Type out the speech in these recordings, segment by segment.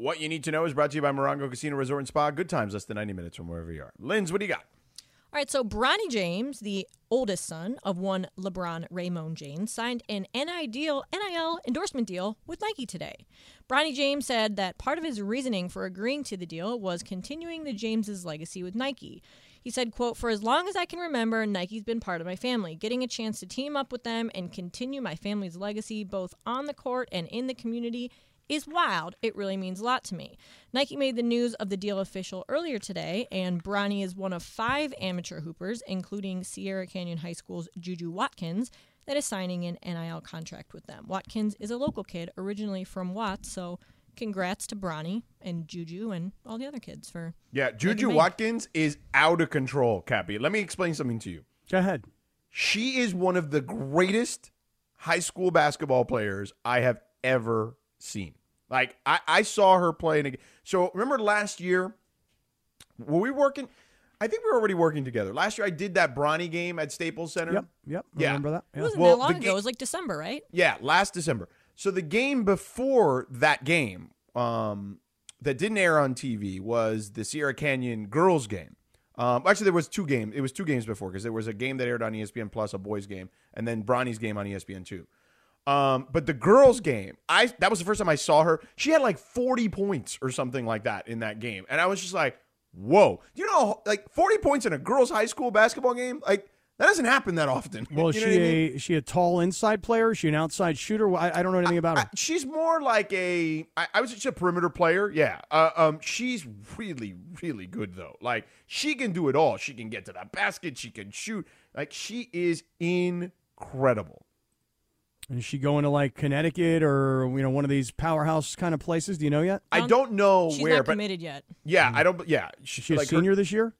What you need to know is brought to you by Morongo Casino Resort and Spa. Good times, less than 90 minutes from wherever you are. Linz, what do you got? All right, so Bronny James, the oldest son of one LeBron Raymond James, signed an NIL endorsement deal with Nike today. Bronny James said that part of his reasoning for agreeing to the deal was continuing the James' legacy with Nike. He said, quote, "For as long as I can remember, Nike's been part of my family. Getting a chance to team up with them and continue my family's legacy both on the court and in the community is wild. It really means a lot to me." Nike made the news of the deal official earlier today, and Bronny is one of 5 amateur hoopers, including Sierra Canyon High School's Juju Watkins, that is signing an NIL contract with them. Watkins is a local kid, originally from Watts, so congrats to Bronny and Juju and all the other kids for... Yeah, Juju Watkins is out of control, Cappy. Let me explain something to you. Go ahead. She is one of the greatest high school basketball players I have ever seen. Like, I saw her play in a game. So, remember last year, were we working? I think we were already working together. Last year, I did that Bronny game at Staples Center. Yep. Yeah. Remember that? It Yeah. wasn't that long ago. It was like December, right? Yeah, last December. So, the game before that game that didn't air on TV was the Sierra Canyon girls game. Actually, there was 2 games. It was 2 games before because there was a game that aired on ESPN Plus, a boys game, and then Bronny's game on ESPN 2. But the girls' game, that was the first time I saw her. She had like 40 points or something like that in that game. And I was just like, whoa. You know, like 40 points in a girls' high school basketball game? Like, that doesn't happen that often. Well, is you know what I mean? is she a tall inside player? Is she an outside shooter? I don't know anything about her. She's more like I would say she's a perimeter player. Yeah. She's really, really good, though. Like, she can do it all. She can get to the basket. She can shoot. Like, she is incredible. Is she going to like Connecticut or one of these powerhouse kind of places? Do you know yet? I don't know She's where, not but committed yet. yeah, I don't. Yeah, Is she a senior this year?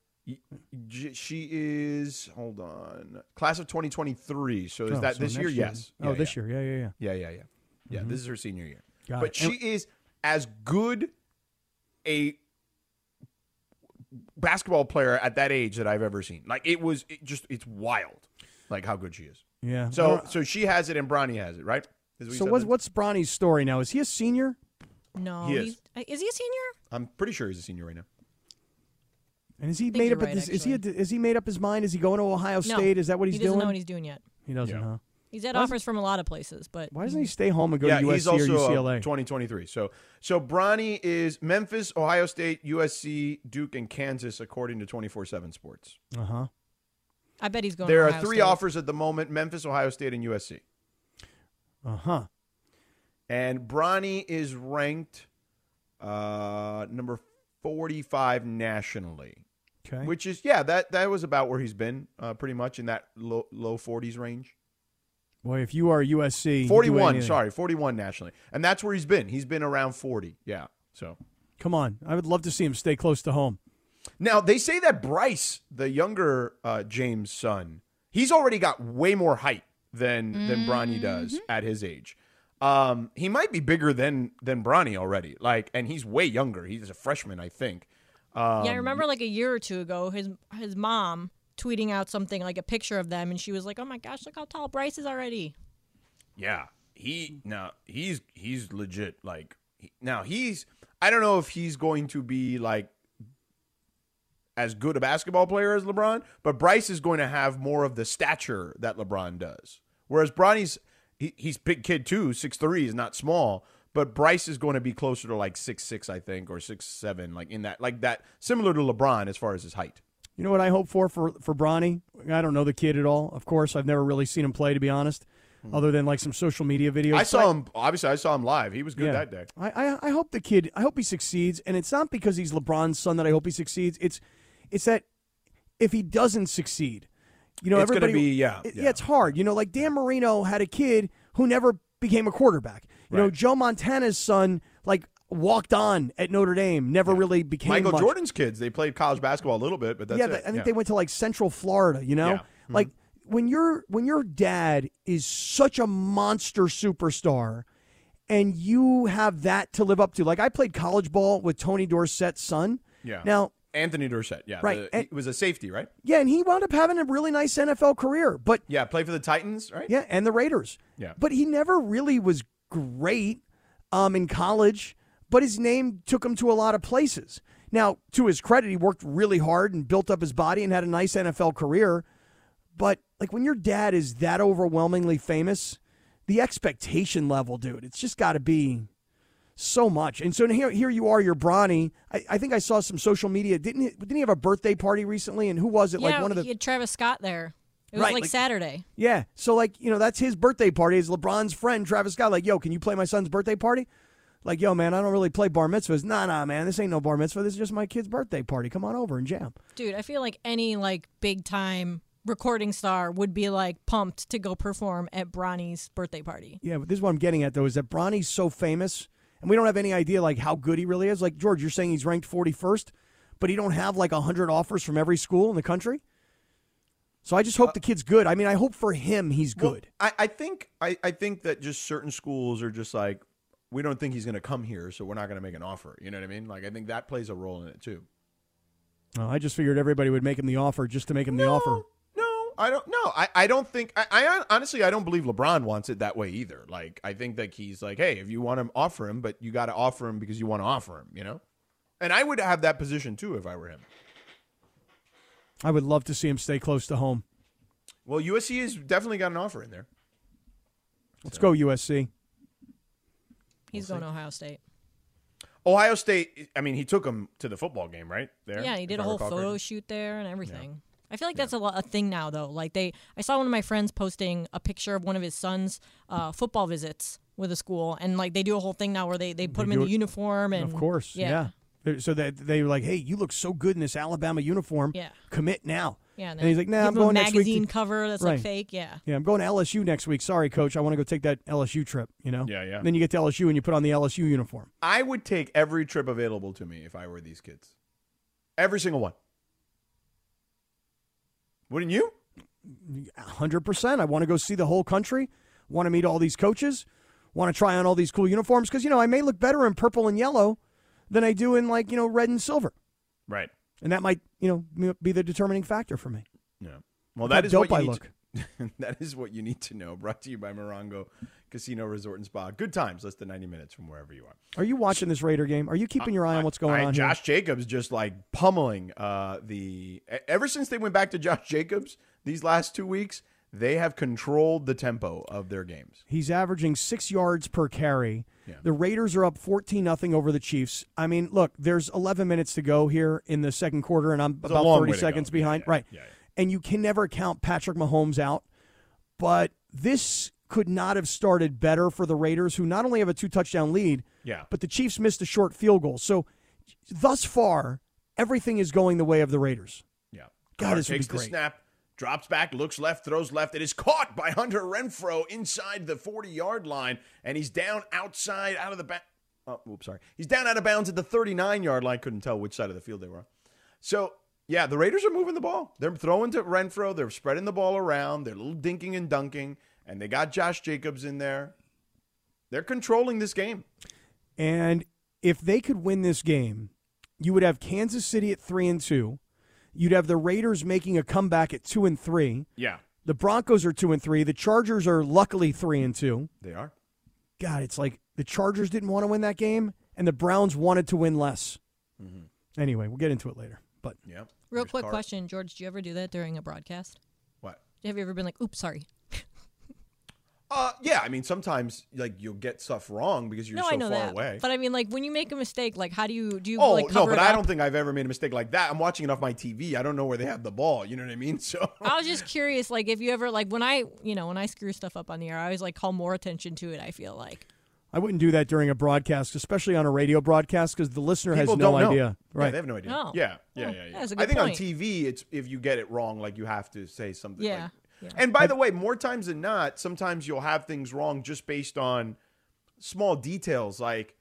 She is. Hold on, class of 2023. So is that this year? next year. Yes. Oh, this year. Yeah. Yeah. This is her senior year. Got it. She is as good a basketball player at that age that I've ever seen. Like it's wild, like how good she is. Yeah. So she has it and Bronny has it, right? So what's Bronny's story now? Is he a senior? No. He is. Is he a senior? I'm pretty sure he's a senior right now. And is he think made you're up? right, Is he made up his mind? Is he going to Ohio State? Is that what he's he doesn't doing? know what he's doing yet. He doesn't, Yeah. huh? He's had offers from a lot of places, but Why doesn't he stay home and go Yeah, to USC he's also or UCLA? 2023. So Bronny is Memphis, Ohio State, USC, Duke, and Kansas, according to 24/7 Sports. Uh-huh. I bet he's going. There to are Ohio 3 State. offers at the moment: Memphis, Ohio State, and USC. Uh-huh. And Bronny is ranked number 45 nationally, Okay. which is that was about where he's been, pretty much in that low 40s range. Boy, if you are USC, you do 41, anything. sorry, 41 nationally, and that's where he's been. He's been around 40. Yeah, so. Come on. I would love to see him stay close to home. Now, they say that Bryce, the younger James' son, he's already got way more height than Bronny does at his age. He might be bigger than Bronny already. Like, and he's way younger. He's a freshman, I think. Yeah, I remember like a year or two ago, his mom tweeting out something like a picture of them, and she was like, "Oh my gosh, look how tall Bryce is already." Yeah, he's legit. Like, I don't know if he's going to be like as good a basketball player as LeBron, but Bryce is going to have more of the stature that LeBron does. Whereas Bronny's he's big kid too, 6'3", is not small, but Bryce is going to be closer to like 6'6", I think, or 6'7", like in that, similar to LeBron as far as his height. You know what I hope for Bronny? I don't know the kid at all. Of course, I've never really seen him play, to be honest, other than like some social media videos. I saw him live. He was good that day. I hope the kid, I hope he succeeds, and it's not because he's LeBron's son that I hope he succeeds. It's that if he doesn't succeed, it's going to be, it's hard. Like Dan Marino had a kid who never became a quarterback. You know, Joe Montana's son, like, walked on at Notre Dame, never really became Michael much. Jordan's kids, they played college basketball a little bit, but that's it. I think they went to like Central Florida, Yeah. Like when your dad is such a monster superstar and you have that to live up to. Like I played college ball with Tony Dorsett's son. Yeah. Now, Anthony Dorsett, yeah. Right. He was a safety, right? yeah, and he wound up having a really nice NFL career, but Yeah, played for the Titans, right? yeah, and the Raiders. Yeah. But he never really was great in college. but his name took him to a lot of places. Now, to his credit, he worked really hard and built up his body and had a nice NFL career. But like when your dad is that overwhelmingly famous, the expectation level, dude, it's just got to be so much. And so here you are, you're Bronny. I think I saw some social media. Didn't he have a birthday party recently? And who was it? Yeah, like one of the he had Travis Scott there. It was Right, like like- Saturday. Yeah. So like, that's his birthday party. Is LeBron's friend Travis Scott like, yo, can you play my son's birthday party? Like, yo, man, I don't really play bar mitzvahs. Nah, man, this ain't no bar mitzvah. This is just my kid's birthday party. Come on over and jam. Dude, I feel like any like big time recording star would be like pumped to go perform at Bronny's birthday party. Yeah, but this is what I'm getting at, though, is that Bronny's so famous, and we don't have any idea, like, how good he really is. Like, George, you're saying he's ranked 41st, but he don't have, like, 100 offers from every school in the country? So I just hope the kid's good. I mean, I hope for him he's good. Well, I think that just certain schools are just like, we don't think he's going to come here, so we're not going to make an offer. You know what I mean? Like, I think that plays a role in it too. Oh, I just figured everybody would make him the offer just to make him the offer. No, I don't. No, I don't think. I honestly, I don't believe LeBron wants it that way either. Like, I think that he's like, hey, if you want to offer him, but you got to offer him because you want to offer him. You know, and I would have that position too if I were him. I would love to see him stay close to home. Well, USC has definitely got an offer in there. Let's go USC. He's going to Ohio State. Ohio State, I mean, he took him to the football game, right? There. Yeah, he did if a I whole recall photo correctly. shoot there and everything. I feel like that's a thing now, though. Like I saw one of my friends posting a picture of one of his son's football visits with a school, and like they do a whole thing now where they put him in do the it- uniform, and Of course, yeah. So that they were like, hey, you look so good in this Alabama uniform. Yeah. Commit now. yeah, And he's like, nah, give I'm him a going next week. magazine cover that's Right. like fake. Yeah, Yeah, I'm going to LSU next week. Sorry, coach. I want to go take that LSU trip, Yeah. And then you get to LSU and you put on the LSU uniform. I would take every trip available to me if I were these kids. Every single one. Wouldn't you? 100%. I want to go see the whole country. Want to meet all these coaches. Want to try on all these cool uniforms. Because, I may look better in purple and yellow than I do in, red and silver. Right. And that might, be the determining factor for me. Yeah. Well, How that is dope what I you need look. that is what you need to know. Brought to you by Morongo Casino Resort and Spa. Good times, less than 90 minutes from wherever you are. Are you watching this Raider game? Are you keeping your eye on what's going on here? Josh Jacobs just like pummeling ever since they went back to Josh Jacobs these last 2 weeks, they have controlled the tempo of their games. He's averaging 6 yards per carry. Yeah. The Raiders are up 14-0 over the Chiefs. I mean, look, there's 11 minutes to go here in the second quarter, and I'm a about long 30 way to seconds go. behind. Yeah. Right. Yeah. And you can never count Patrick Mahomes out. But this could not have started better for the Raiders, who not only have a 2-touchdown lead, Yeah. but the Chiefs missed a short field goal. So thus far, everything is going the way of the Raiders. Yeah. God, Carr this would be takes the great. snap, drops back, looks left, throws left. It is caught by Hunter Renfrow inside the 40-yard line, and he's down outside out of the He's down out of bounds at the 39-yard line. Couldn't tell which side of the field they were on. So, yeah, the Raiders are moving the ball. They're throwing to Renfrow. They're spreading the ball around. They're a little dinking and dunking, and they got Josh Jacobs in there. They're controlling this game. And if they could win this game, you would have Kansas City at 3-2. You'd have the Raiders making a comeback at 2-3. Yeah, The Broncos are 2-3. The Chargers are luckily 3-2. they are. God, it's like the Chargers didn't want to win that game, and the Browns wanted to win less. Anyway, we'll get into it later. But Yeah. real There's quick Carr. question, George. Do you ever do that during a broadcast? What? Have you ever been like, "Oops, sorry"? Yeah, I mean, sometimes like you'll get stuff wrong because you're No, so I know far that. away. But I mean, like when you make a mistake, like how do you Oh, like no, cover but it I up? don't think I've ever made a mistake like that. I'm watching it off my TV. I don't know where they have the ball. You know what I mean? So I was just curious, like if you ever like when I screw stuff up on the air, I always like call more attention to it. I feel like. I wouldn't do that during a broadcast, especially on a radio broadcast, because the listener has people no don't know. idea. Yeah, Right. they have no idea. Oh. Yeah. Oh, that's a I good think on point. TV, it's if you get it wrong, like you have to say something. Yeah. Like, Yeah. And by the way, more times than not, sometimes you'll have things wrong just based on small details, like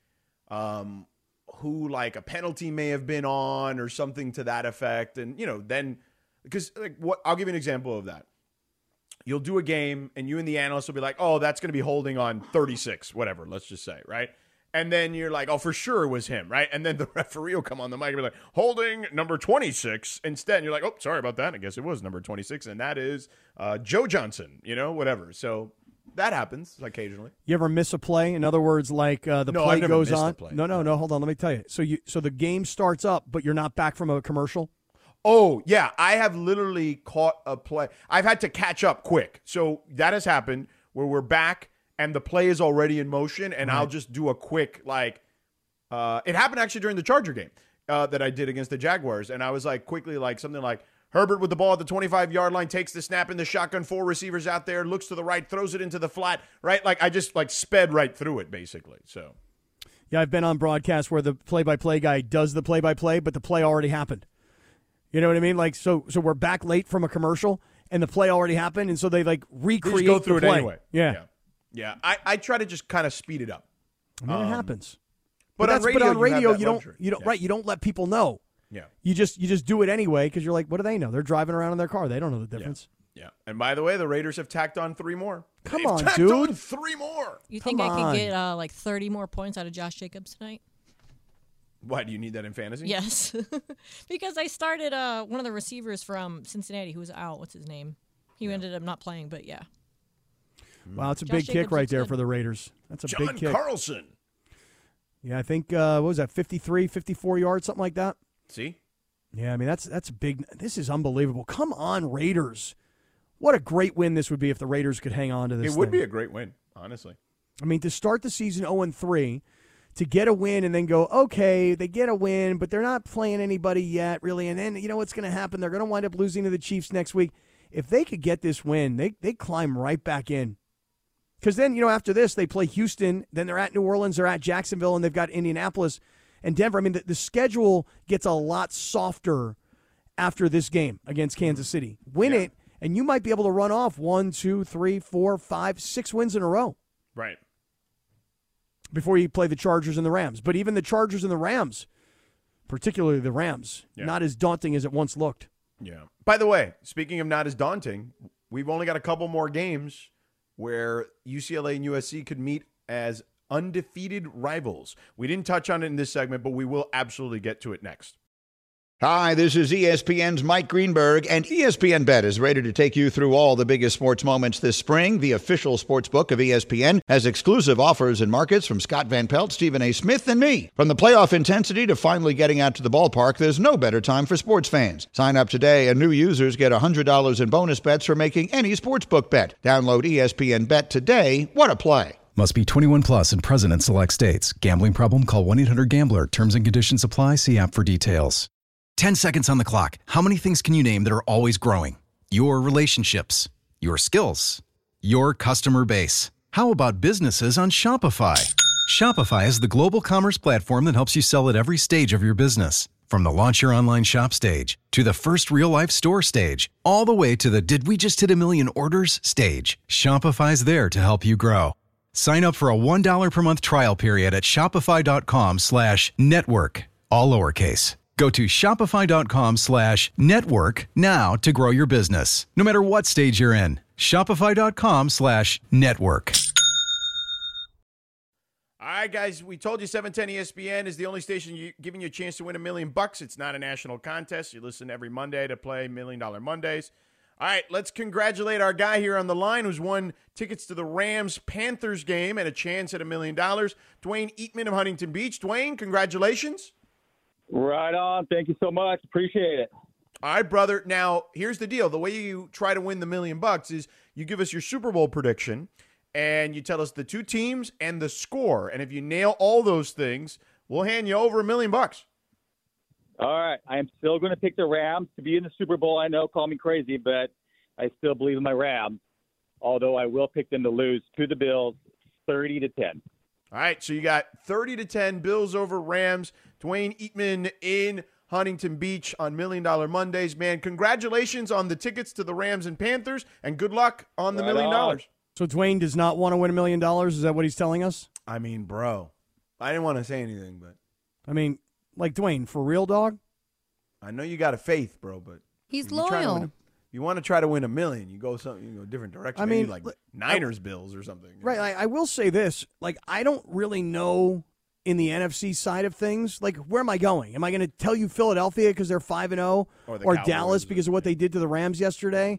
who like a penalty may have been on or something to that effect, and then because like I'll give you an example of that. You'll do a game, and you and the analyst will be like, "Oh, that's going to be holding on 36, whatever." Let's just say, right? And then you're like, "Oh, for sure it was him," right? And then the referee will come on the mic and be like, "Holding number 26 instead." And you're like, "Oh, sorry about that. I guess it was number 26, and that is Joe Johnson." Whatever. So That happens occasionally. You ever miss a play? In other words, like the No, play I've never goes missed a on. play. No. Hold on. Let me tell you. So the game starts up, but you're not back from a commercial. Oh, yeah. I have literally caught a play. I've had to catch up quick. So that has happened where we're back and the play is already in motion, and I'll just do a quick, it happened actually during the Charger game that I did against the Jaguars. And I was quickly something like, Herbert with the ball at the 25-yard line, takes the snap in the shotgun, 4 receivers out there, looks to the right, throws it into the flat, right? I just sped right through it, basically. So, yeah, I've been on broadcast where the play-by-play guy does the play-by-play, but the play already happened. You know what I mean? So we're back late from a commercial, and the play already happened, and so they recreate just go through the it play. anyway. Yeah. I try to just kind of speed it up. I mean, it happens. But on radio, you don't let people know. Yeah. You just do it anyway because you're like, what do they know? They're driving around in their car. They don't know the difference. Yeah. And by the way, the Raiders have tacked on 3 more. Come They've on, tacked dude. on 3 more. You think I can get 30 more points out of Josh Jacobs tonight? Why, do you need that in fantasy? Yes. Because I started one of the receivers from Cincinnati who was out. What's his name? He ended up not playing, but yeah. Wow, it's a Josh big kick Jacobs right looks there good. for the Raiders. That's a John big kick. Carlson. Yeah, I think, what was that, 53, 54 yards, something like that? See? Yeah, I mean, that's big. This is unbelievable. Come on, Raiders. What a great win this would be if the Raiders could hang on to this It would thing. be a great win, honestly. I mean, to start the season 0-3, to get a win and then go, okay, they get a win, but they're not playing anybody yet, really. And then, you know what's going to happen? They're going to wind up losing to the Chiefs next week. If they could get this win, they climb right back in. Because then, after this, they play Houston, then they're at New Orleans, they're at Jacksonville, and they've got Indianapolis and Denver. I mean, the schedule gets a lot softer after this game against Kansas City. Win it, and you might be able to run off 1, 2, 3, 4, 5, 6 wins in a row. Right. Before you play the Chargers and the Rams. But even the Chargers and the Rams, particularly the Rams, not as daunting as it once looked. Yeah. By the way, speaking of not as daunting, we've only got a couple more games where UCLA and USC could meet as undefeated rivals. We didn't touch on it in this segment, but we will absolutely get to it next. Hi, this is ESPN's Mike Greenberg, and ESPN Bet is ready to take you through all the biggest sports moments this spring. The official sports book of ESPN has exclusive offers and markets from Scott Van Pelt, Stephen A. Smith, and me. From the playoff intensity to finally getting out to the ballpark, there's no better time for sports fans. Sign up today, and new users get $100 in bonus bets for making any sportsbook bet. Download ESPN Bet today. What a play. Must be 21 plus and present in select states. Gambling problem? Call 1-800-GAMBLER. Terms and conditions apply. See app for details. 10 seconds on the clock. How many things can you name that are always growing? Your relationships, your skills, your customer base. How about businesses on Shopify? Shopify is the global commerce platform that helps you sell at every stage of your business. From the launch your online shop stage, to the first real-life store stage, all the way to the did we just hit a million orders stage. Shopify's there to help you grow. Sign up for a $1 per month trial period at shopify.com/network, all lowercase. Go to shopify.com/network now to grow your business, no matter what stage you're in. Shopify.com/network. All right, guys, we told you 710 ESPN is the only station giving you a chance to win $1 million. It's not a national contest. You listen every Monday to play $1 Million Mondays. All right, let's congratulate our guy here on the line who's won tickets to the Rams-Panthers game and a chance at $1 million. Dwayne Eatman of Huntington Beach. Dwayne, congratulations. Right on. Thank you so much. Appreciate it. All right, brother. Now, here's the deal. The way you try to win the $1 million is you give us your Super Bowl prediction, and you tell us the 2 teams and the score. And if you nail all those things, we'll hand you over $1 million. All right. I am still going to pick the Rams to be in the Super Bowl. I know, call me crazy, but I still believe in my Rams, although I will pick them to lose to the Bills 30-10. All right, so you got 30-10 Bills over Rams. Dwayne Eatman in Huntington Beach on $1 Million Mondays. Man, congratulations on the tickets to the Rams and Panthers, and good luck on the $1 million. So Dwayne does not want to win $1 million? Is that what he's telling us? I mean, bro, I didn't want to say anything, but I mean, like, Dwayne, for real, dog? I know you got a faith, bro, but He's if you try to loyal. win you want to try to win $1 million, you go a different direction. I Maybe mean, like Niners Bills or something. Right. I will say this. Like, I don't really know in the NFC side of things. Like, where am I going? Am I going to tell you Philadelphia because they're 5-0, Or the or Cowboys, Dallas because of what they did to the Rams yesterday,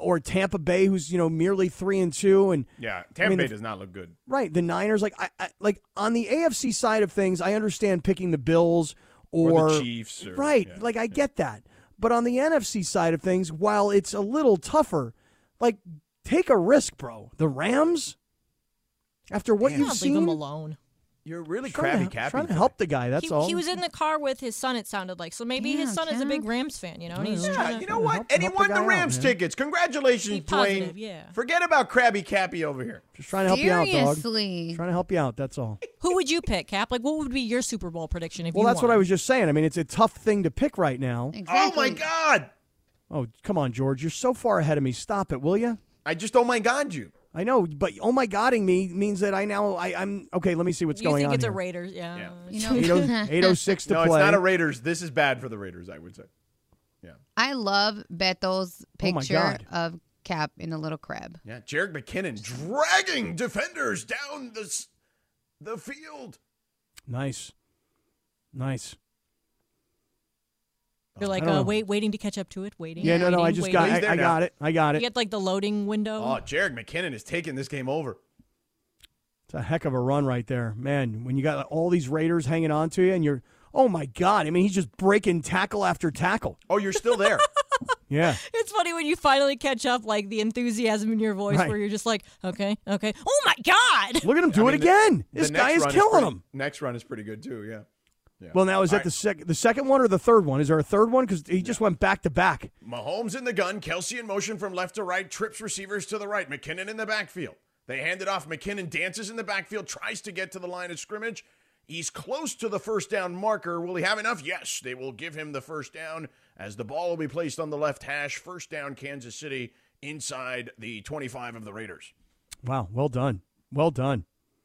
or Tampa Bay, who's merely 3-2, and Yeah, Tampa Bay does not look good. right. The Niners, like like on the AFC side of things, I understand picking the Bills or the Chiefs, right? Like I get that, but on the NFC side of things, while it's a little tougher, like take a risk, bro. The Rams, after what you've seen, leave him alone. You're really trying to help the guy. That's all. He was in the car with his son, it sounded like. So maybe his son is a big Rams fan, and he's Yeah, you know what? help And he the won the guy out, Rams man. tickets. Congratulations, Be positive, Dwayne. yeah. Forget about Krabby Cappy over here. Just trying to help you out, dog. Seriously. Trying to help you out. That's all. Who would you pick, Cap? Like, what would be your Super Bowl prediction if Well, you that's what won? I was just saying. I mean, it's a tough thing to pick right now. Exactly. Oh, my God. Oh, come on, George. You're so far ahead of me. Stop it, will you? I just oh my God you. I know, but oh my godding me means that I'm okay. Let me see what's You going think on it's a here. Raiders? Yeah. You know, 8:06 to No, play. it's not a Raiders. This is bad for the Raiders, I would say. Yeah. I love Beto's Oh, my picture God. of Cap in a little crib. Yeah, Jerick McKinnon dragging defenders down the field. Nice. You're like, I don't know. waiting to catch up to it. Waiting. Yeah, no. I waiting, just waiting. got. He's there I now. got it. I got You it. get like the loading window. Oh, Jerick McKinnon is taking this game over. It's a heck of a run right there, man. When you got all these Raiders hanging on to you, and you're, oh my God! I mean, he's just breaking tackle after tackle. Oh, you're still there. Yeah. It's funny when you finally catch up, like the enthusiasm in your voice, Right. where you're just like, okay. Oh my God! Look at him do it again. This The guy next is run killing pretty- him. Next run is pretty good too. Yeah. Well, now is All that the second one or the third one? Is there a third one? Because he just went back to back. Mahomes in the gun. Kelsey in motion from left to right. Trips receivers to the right. McKinnon in the backfield. They hand it off. McKinnon dances in the backfield. Tries to get to the line of scrimmage. He's close to the first down marker. Will he have enough? Yes. They will give him the first down as the ball will be placed on the left hash. First down, Kansas City inside the 25 of the Raiders. Wow. Well done. Well done.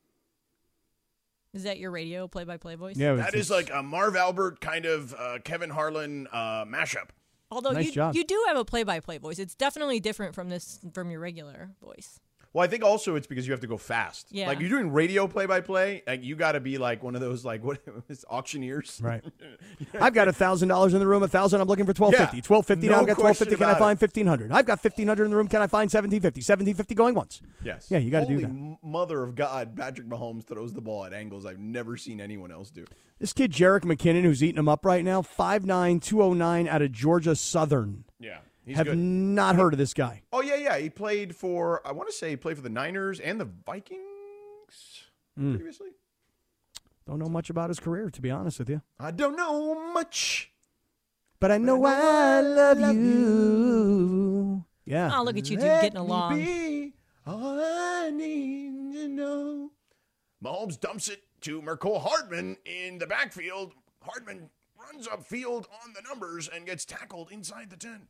Is that your radio play-by-play voice? Yeah. That is like a Marv Albert kind of Kevin Harlan mashup. Although Nice job. you do have a play-by-play voice. It's definitely different from your regular voice. Well, I think also it's because you have to go fast. Yeah. Like you're doing radio play-by-play, like you got to be like one of those like what is auctioneers. Right. I've got $1,000 in the room. 1,000. I'm looking for 1,250. Yeah. 1,250 now. No I've got 1,250. question Can I about find 1,500? I've got 1,500 in the room. Can I find 1,750? 1,750 going once. Yes. Yeah, you gotta do Holy that. Mother of God, Patrick Mahomes throws the ball at angles I've never seen anyone else do. This kid Jerick McKinnon, who's eating him up right now, 5'9", 209 out of Georgia Southern. Yeah. He's Have good. not heard of this guy. Oh yeah. He played for he played for the Niners and the Vikings previously. Don't know much about his career, to be honest with you. I don't know much. But I know I love you. Yeah. Oh, look at you two Let getting me along. be all I need to know. Mahomes dumps it to Mercole Hardman in the backfield. Hardman runs upfield on the numbers and gets tackled inside the 10.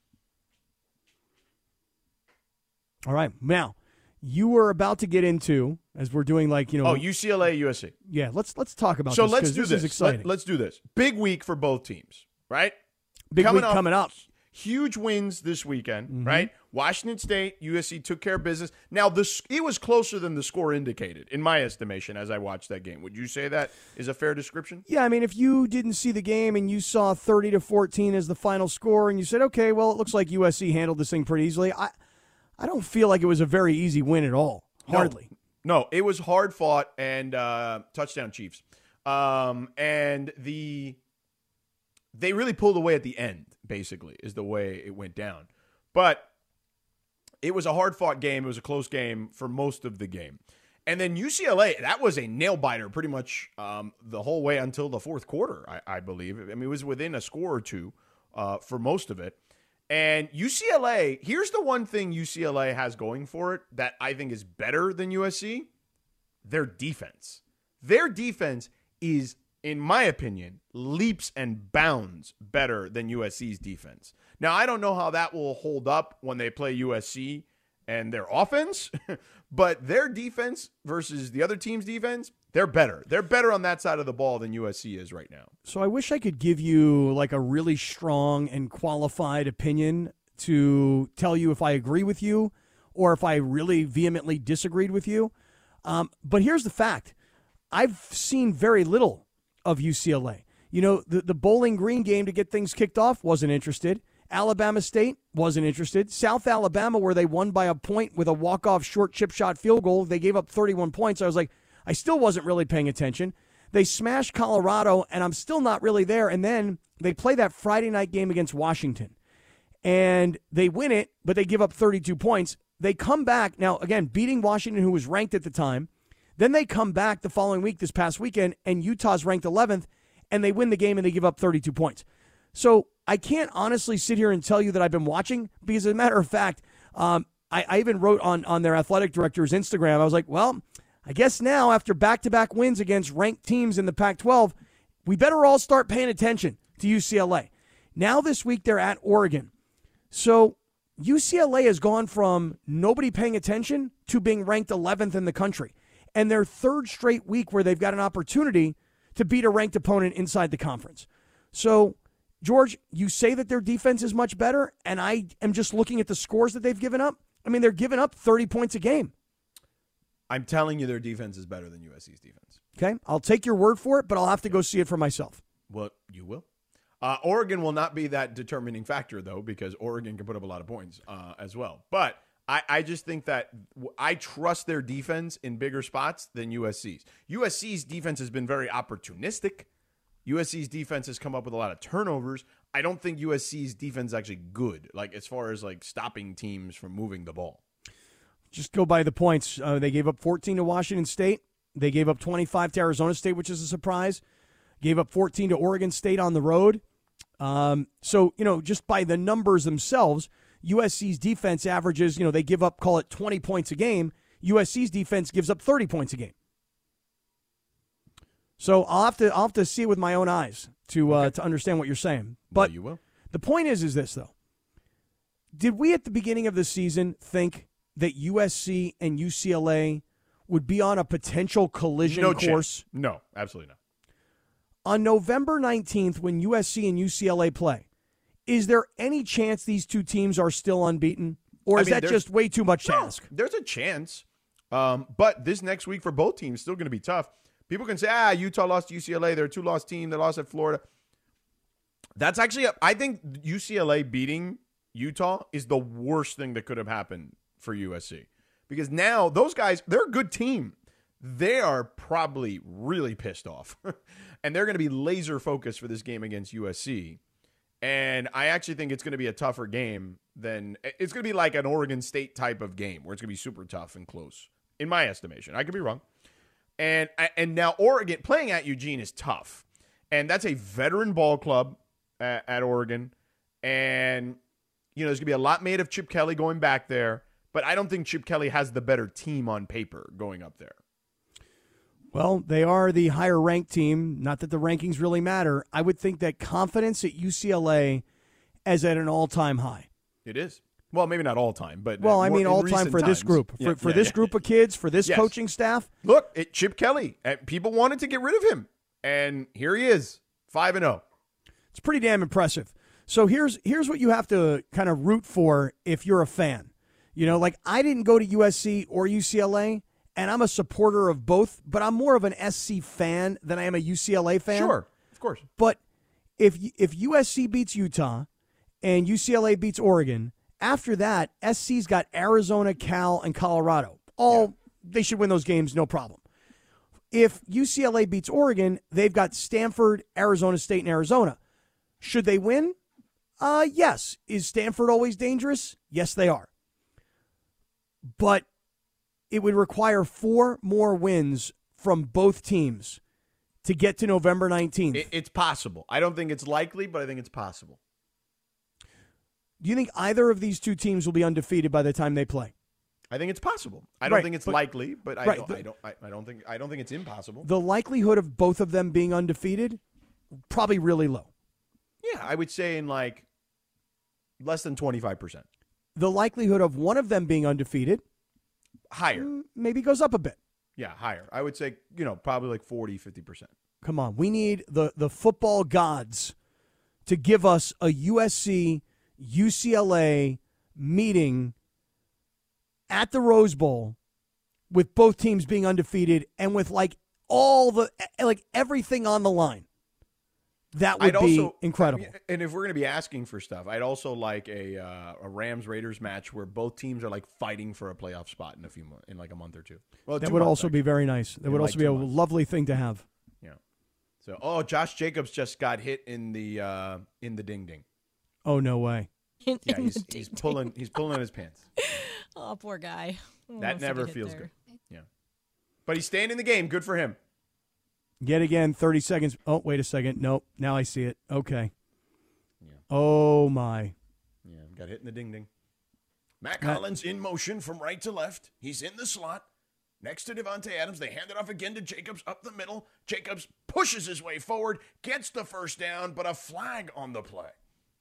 All right. Now, you were about to get into, as we're doing UCLA, USC. yeah, let's talk about So this. let's 'cause do this. is exciting. Let's do this. Big week for both teams, right? Big week coming up. Huge wins this weekend, Mm-hmm. right? Washington State, USC took care of business. Now, it was closer than the score indicated, in my estimation, as I watched that game. Would you say that is a fair description? Yeah, I mean, if you didn't see the game and you saw 30-14 as the final score and you said, okay, well, it looks like USC handled this thing pretty easily, I don't feel like it was a very easy win at all. Hardly. No, it was hard fought and touchdown Chiefs. And they really pulled away at the end, basically, is the way it went down. But it was a hard fought game. It was a close game for most of the game. And then UCLA, that was a nail biter pretty much the whole way until the fourth quarter, I believe. I mean, it was within a score or two for most of it. And UCLA, here's the one thing UCLA has going for it that I think is better than USC, their defense. Their defense is, in my opinion, leaps and bounds better than USC's defense. Now, I don't know how that will hold up when they play USC and their offense, but their defense versus the other team's defense, they're better. They're better on that side of the ball than USC is right now. So I wish I could give you like a really strong and qualified opinion to tell you if I agree with you or if I really vehemently disagreed with you. But here's the fact. I've seen very little of UCLA. You know, the Bowling Green game to get things kicked off, wasn't interested. Alabama State, wasn't interested. South Alabama, where they won by a point with a walk-off short chip shot field goal, they gave up 31 points. I was like, I still wasn't really paying attention. They smashed Colorado, and I'm still not really there. And then they play that Friday night game against Washington. And they win it, but they give up 32 points. They come back, now, again, beating Washington, who was ranked at the time. Then they come back the following week, this past weekend, and Utah's ranked 11th, and they win the game, and they give up 32 points. So I can't honestly sit here and tell you that I've been watching, because as a matter of fact, I even wrote on their athletic director's Instagram, I was like, well, I guess now after back-to-back wins against ranked teams in the Pac-12, we better all start paying attention to UCLA. Now this week they're at Oregon. So UCLA has gone from nobody paying attention to being ranked 11th in the country. And their third straight week where they've got an opportunity to beat a ranked opponent inside the conference. So, George, you say that their defense is much better, and I am just looking at the scores that they've given up. I mean, they're giving up 30 points a game. I'm telling you their defense is better than USC's defense. Okay, I'll take your word for it, but I'll have to go see it for myself. Well, you will. Oregon will not be that determining factor, though, because Oregon can put up a lot of points as well. But I just think that I trust their defense in bigger spots than USC's. USC's defense has been very opportunistic. USC's defense has come up with a lot of turnovers. I don't think USC's defense is actually good, like as far as like stopping teams from moving the ball. Just go by the points. They gave up 14 to Washington State. They gave up 25 to Arizona State, which is a surprise. Gave up 14 to Oregon State on the road. So, just by the numbers themselves, USC's defense averages, they give up, call it 20 points a game. USC's defense gives up 30 points a game. So I'll have to see it with my own eyes to understand what you're saying. But you will. The point is this, though. Did we at the beginning of the season think that USC and UCLA would be on a potential collision course? No, absolutely not. On November 19th, when USC and UCLA play, is there any chance these two teams are still unbeaten? Or is that just way too much to ask? There's a chance. But this next week for both teams is still going to be tough. People can say, Utah lost to UCLA. They're a two-loss team. They lost at Florida. That's actually, I think UCLA beating Utah is the worst thing that could have happened for USC. Because now those guys, they're a good team. They are probably really pissed off. And they're going to be laser focused for this game against USC. And I actually think it's going to be a tougher game than it's going to be like an Oregon State type of game where it's going to be super tough and close, in my estimation. I could be wrong. And now Oregon playing at Eugene is tough. And that's a veteran ball club at Oregon. And, there's going to be a lot made of Chip Kelly going back there. But I don't think Chip Kelly has the better team on paper going up there. Well, they are the higher-ranked team. Not that the rankings really matter. I would think that confidence at UCLA is at an all-time high. It is. Well, maybe not all-time, but well, I mean all-time for this group. For this group of kids, for this coaching staff. Look, Chip Kelly. People wanted to get rid of him, and here he is, 5-0. It's pretty damn impressive. So here's what you have to kind of root for if you're a fan. I didn't go to USC or UCLA, and I'm a supporter of both, but I'm more of an SC fan than I am a UCLA fan. Sure, of course. But if USC beats Utah and UCLA beats Oregon, after that, SC's got Arizona, Cal, and Colorado. They should win those games, no problem. If UCLA beats Oregon, they've got Stanford, Arizona State, and Arizona. Should they win? Yes. Is Stanford always dangerous? Yes, they are. But it would require 4 more wins from both teams to get to November 19th. It's possible. I don't think it's likely, but I think it's possible. Do you think either of these two teams will be undefeated by the time they play? I think it's possible. I don't think it's likely, but I don't think it's impossible. The likelihood of both of them being undefeated, probably really low. Yeah, I would say in like less than 25%. The likelihood of one of them being undefeated, higher. Maybe goes up a bit. Yeah, higher. I would say, probably like 40, 50%. Come on. We need the football gods to give us a USC-UCLA meeting at the Rose Bowl with both teams being undefeated and with everything on the line. That would be incredible. And if we're going to be asking for stuff, I'd also like a Rams Raiders match where both teams are like fighting for a playoff spot in like a month or two. Well, that would also be very nice. That would also be a lovely thing to have. Yeah. So, Josh Jacobs just got hit in the ding ding. Oh, no way. Yeah, he's pulling his pants. Oh, poor guy. That never feels good. Yeah. But he's staying in the game. Good for him. Yet again, 30 seconds. Oh, wait a second. Nope. Now I see it. Okay. Yeah. Oh, my. Yeah, got hit in the ding-ding. Matt Collins in motion from right to left. He's in the slot. Next to Devontae Adams. They hand it off again to Jacobs up the middle. Jacobs pushes his way forward, gets the first down, but a flag on the play.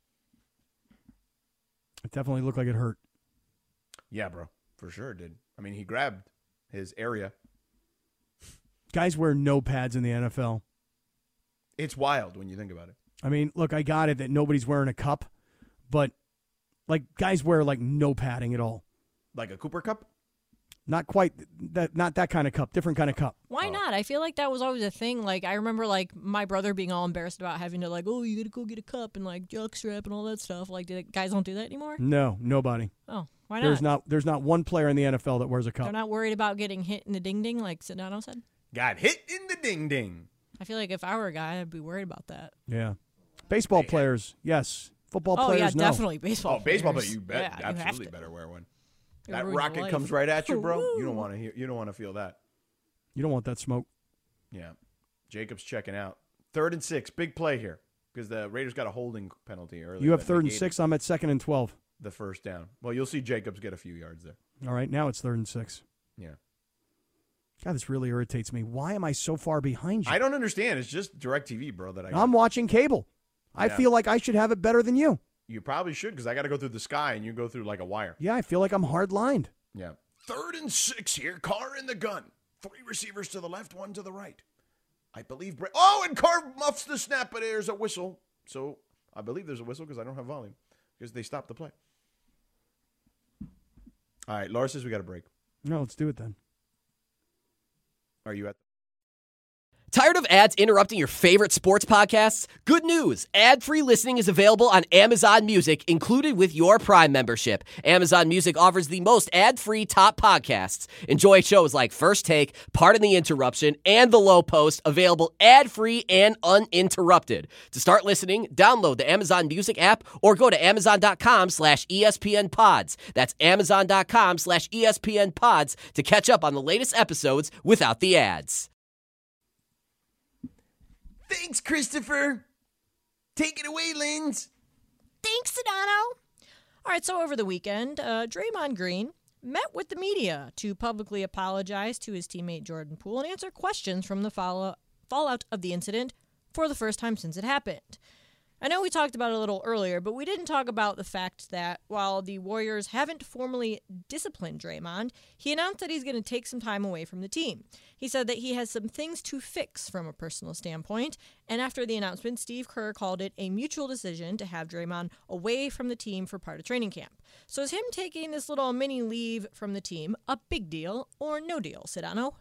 It definitely looked like it hurt. Yeah, bro. For sure it did. I mean, he grabbed his area. Guys wear no pads in the NFL. It's wild when you think about it. I mean, look, I got it that nobody's wearing a cup, but like guys wear like no padding at all. Like a Cooper Cup? Not quite that. Not that kind of cup. Different kind of cup. Why not? I feel like that was always a thing. Like I remember, like my brother being all embarrassed about having to like, oh, you gotta go get a cup and like jockstrap and all that stuff. Like, guys don't do that anymore? No, nobody. Oh, why not? There's not one player in the NFL that wears a cup. They're not worried about getting hit in the ding ding, like Sedano said. Got hit in the ding ding. I feel like if I were a guy, I'd be worried about that. Yeah. Baseball players, yes. Football players, yeah, no. definitely baseball. Baseball players. players, you bet, Yeah, absolutely better wear one. It That ruins rocket your life. comes right at you, bro. You don't want to hear. You don't want to feel that. You don't want that smoke. Yeah. Jacobs checking out. 3rd and 6, big play here because the Raiders got a holding penalty earlier. You have 3rd and 6. I'm at 2nd and 12. The first down. Well, you'll see Jacobs get a few yards there. All right, now it's 3rd and 6. Yeah. God, this really irritates me. Why am I so far behind you? I don't understand. It's just DirecTV, bro. I'm watching cable. I feel like I should have it better than you. You probably should because I got to go through the sky and you go through like a wire. Yeah, I feel like I'm hard-lined. Yeah. 3rd and 6 here. Carr in the gun. 3 receivers to the left, 1 to the right. I believe and Carr muffs the snap, but there's a whistle. So I believe there's a whistle because I don't have volume because they stopped the play. All right, Laura says we got a break. No, let's do it then. Are you at Tired of ads interrupting your favorite sports podcasts? Good news! Ad-free listening is available on Amazon Music, included with your Prime membership. Amazon Music offers the most ad-free top podcasts. Enjoy shows like First Take, Pardon the Interruption, and The Low Post, available ad-free and uninterrupted. To start listening, download the Amazon Music app or go to amazon.com/ESPN Pods. That's amazon.com/ESPN Pods to catch up on the latest episodes without the ads. Thanks, Christopher. Take it away, Linz. Thanks, Sedano. All right, so over the weekend, Draymond Green met with the media to publicly apologize to his teammate Jordan Poole and answer questions from the fallout of the incident for the first time since it happened. I know we talked about it a little earlier, but we didn't talk about the fact that while the Warriors haven't formally disciplined Draymond, he announced that he's going to take some time away from the team. He said that he has some things to fix from a personal standpoint, and after the announcement, Steve Kerr called it a mutual decision to have Draymond away from the team for part of training camp. So is him taking this little mini leave from the team a big deal or no deal, Sedano?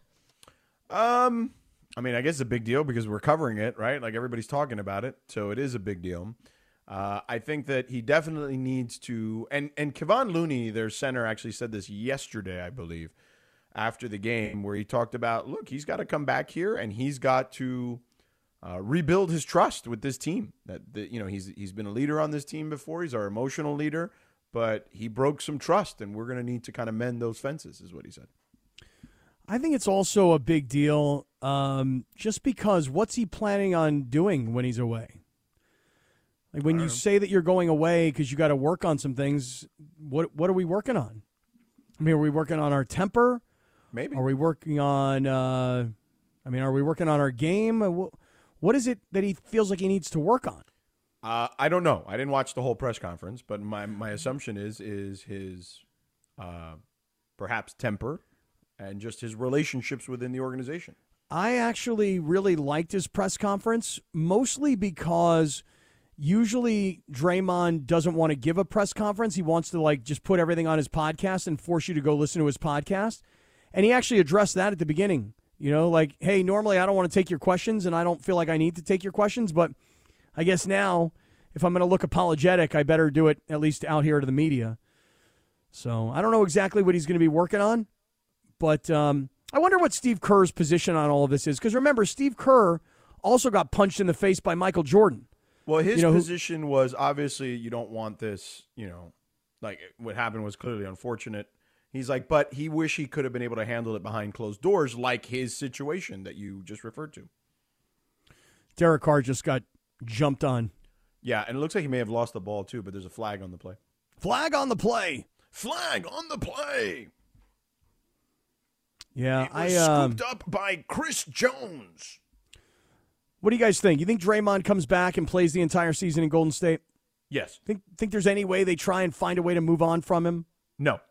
I mean, I guess it's a big deal because we're covering it, right? Like everybody's talking about it, so it is a big deal. I think that he definitely needs to, and Kevon Looney, their center, actually said this yesterday, I believe, after the game, where he talked about, look, he's got to come back here and he's got to rebuild his trust with this team. That he's been a leader on this team before. He's our emotional leader, but he broke some trust, and we're going to need to kind of mend those fences, is what he said. I think it's also a big deal just because what's he planning on doing when he's away? Like when you say that you're going away because you got to work on some things, what are we working on? I mean, are we working on our temper? Maybe. Are we working on, are we working on our game? What is it that he feels like he needs to work on? I don't know. I didn't watch the whole press conference, but my assumption is his perhaps temper and just his relationships within the organization. I actually really liked his press conference, mostly because usually Draymond doesn't want to give a press conference. He wants to just put everything on his podcast and force you to go listen to his podcast. And he actually addressed that at the beginning. Hey, normally I don't want to take your questions and I don't feel like I need to take your questions, but I guess now, if I'm going to look apologetic, I better do it at least out here to the media. So I don't know exactly what he's going to be working on, but I wonder what Steve Kerr's position on all of this is. Because remember, Steve Kerr also got punched in the face by Michael Jordan. Well, his position was obviously you don't want this, like what happened was clearly unfortunate. He's like, but he wish he could have been able to handle it behind closed doors like his situation that you just referred to. Derek Carr just got jumped on. Yeah, and it looks like he may have lost the ball too, but there's a flag on the play. Flag on the play. Flag on the play. Yeah, it was scooped up by Chris Jones. What do you guys think? You think Draymond comes back and plays the entire season in Golden State? Yes. Think there's any way they try and find a way to move on from him? No.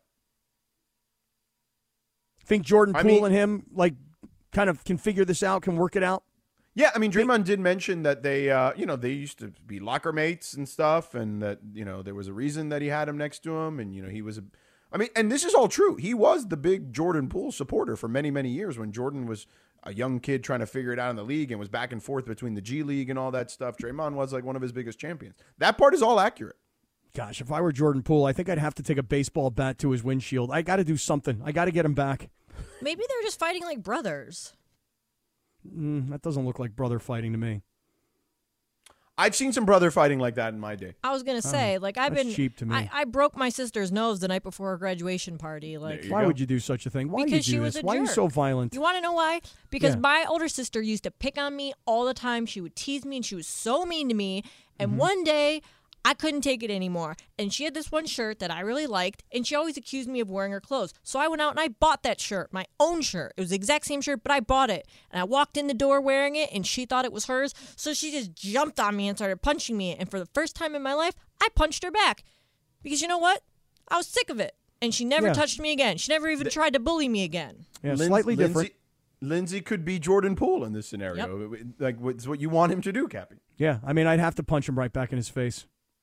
Think Jordan Poole and him kind of can figure this out, can work it out? Yeah, I mean, Draymond did mention that they, they used to be locker mates and stuff, and that, there was a reason that he had him next to him, and, he was and this is all true. He was the big Jordan Poole supporter for many, many years when Jordan was a young kid trying to figure it out in the league and was back and forth between the G League and all that stuff. Draymond was like one of his biggest champions. That part is all accurate. Gosh, if I were Jordan Poole, I think I'd have to take a baseball bat to his windshield. I got to do something. I got to get him back. Maybe they're just fighting like brothers. That doesn't look like brother fighting to me. I've seen some brother fighting like that in my day. I was gonna say, I've been cheap to me. I broke my sister's nose the night before her graduation party. Why would you do such a thing? Why because do you she do was this? a Why are you jerk. so violent? You want to know why? Because Yeah. my older sister used to pick on me all the time. She would tease me, and she was so mean to me. And one day, I couldn't take it anymore. And she had this one shirt that I really liked, and she always accused me of wearing her clothes. So I went out and I bought that shirt, my own shirt. It was the exact same shirt, but I bought it. And I walked in the door wearing it, and she thought it was hers. So she just jumped on me and started punching me. And for the first time in my life, I punched her back. Because you know what? I was sick of it. And she never touched me again. She never even tried to bully me again. Yeah, slightly different. Lindsay could be Jordan Poole in this scenario. Yep. Like, it's what you want him to do, Cappy. Yeah, I mean, I'd have to punch him right back in his face.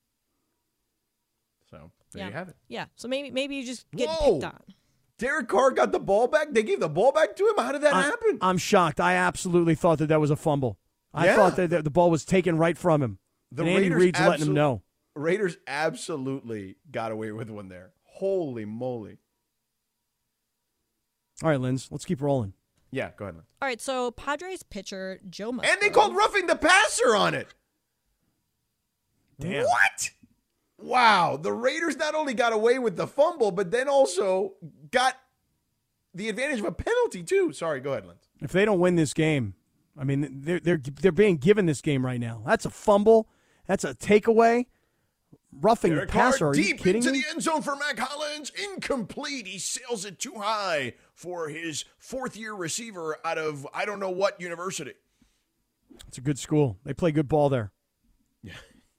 So there you have it. Yeah. So maybe you just get Whoa. picked on. Derek Carr got the ball back. They gave the ball back to him. How did that happen? I'm shocked. I absolutely thought that was a fumble. I thought that the ball was taken right from him. And Andy Reid's letting him know. Raiders absolutely got away with one there. Holy moly. All right, Linz, let's keep rolling. Yeah, go ahead, Lynn. All right, so Padres pitcher Joe Musgrove. And they called roughing the passer on it. Damn. What? Wow. The Raiders not only got away with the fumble, but then also got the advantage of a penalty, too. Sorry, go ahead, Lynn. If they don't win this game, I mean, they're being given this game right now. That's a fumble. That's a takeaway. Roughing Derek the passer. Carr Are you deep kidding into me? the end zone for Mac Hollins. Incomplete. He sails it too high for his fourth-year receiver out of I don't know what university. It's a good school. They play good ball there. Yeah.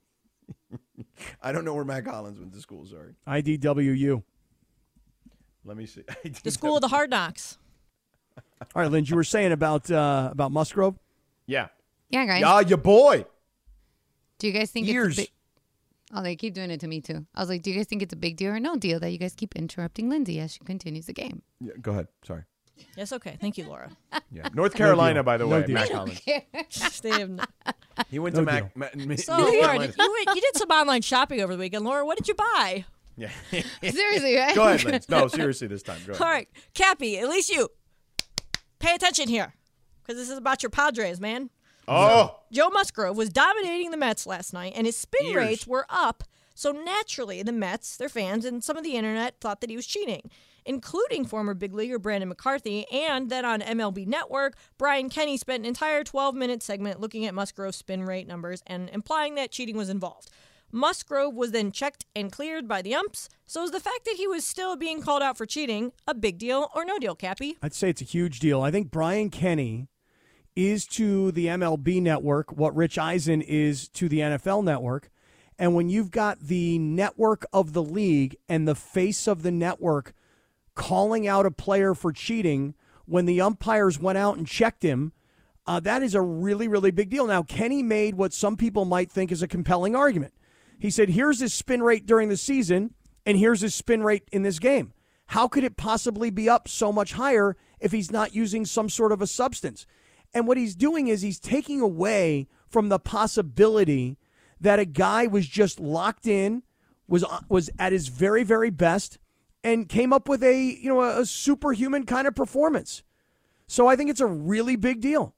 I don't know where Mac Hollins went to school, sorry. IDWU. Let me see. The school of the hard knocks. All right, Lynn, you were saying about Musgrove? Yeah. Yeah, guys. Yeah, your boy. Do you guys think Years. it's a big... Oh, they keep doing it to me, too. I was like, do you guys think it's a big deal or no deal that you guys keep interrupting Lindsay as she continues the game? Yeah, go ahead. Sorry. Yes, okay. Thank you, Laura. Yeah. North Carolina, deal. by the No way, deal. Mac Hollins. They have no- He went No to Mac. So, North Laura, Carolina. you did some online shopping over the weekend. Laura, what did you buy? Yeah. Seriously, right? Go ahead, Lynn. No, seriously this time. Go ahead. All right, Cappy, at least you pay attention here because this is about your Padres, man. Oh. Joe Musgrove was dominating the Mets last night, and his spin Ears. rates were up. So naturally, the Mets, their fans, and some of the internet thought that he was cheating, including former big leaguer Brandon McCarthy. And then on MLB Network, Brian Kenny spent an entire 12-minute segment looking at Musgrove's spin rate numbers and implying that cheating was involved. Musgrove was then checked and cleared by the umps. So is the fact that he was still being called out for cheating a big deal or no deal, Cappy? I'd say it's a huge deal. I think Brian Kenny is to the MLB Network what Rich Eisen is to the NFL Network. And when you've got the network of the league and the face of the network calling out a player for cheating when the umpires went out and checked him, that is a really, really big deal. Now, Kenny made what some people might think is a compelling argument. He said, here's his spin rate during the season, and here's his spin rate in this game. How could it possibly be up so much higher if he's not using some sort of a substance? And what he's doing is he's taking away from the possibility that a guy was just locked in, was at his very, very best, and came up with a superhuman kind of performance. So I think it's a really big deal.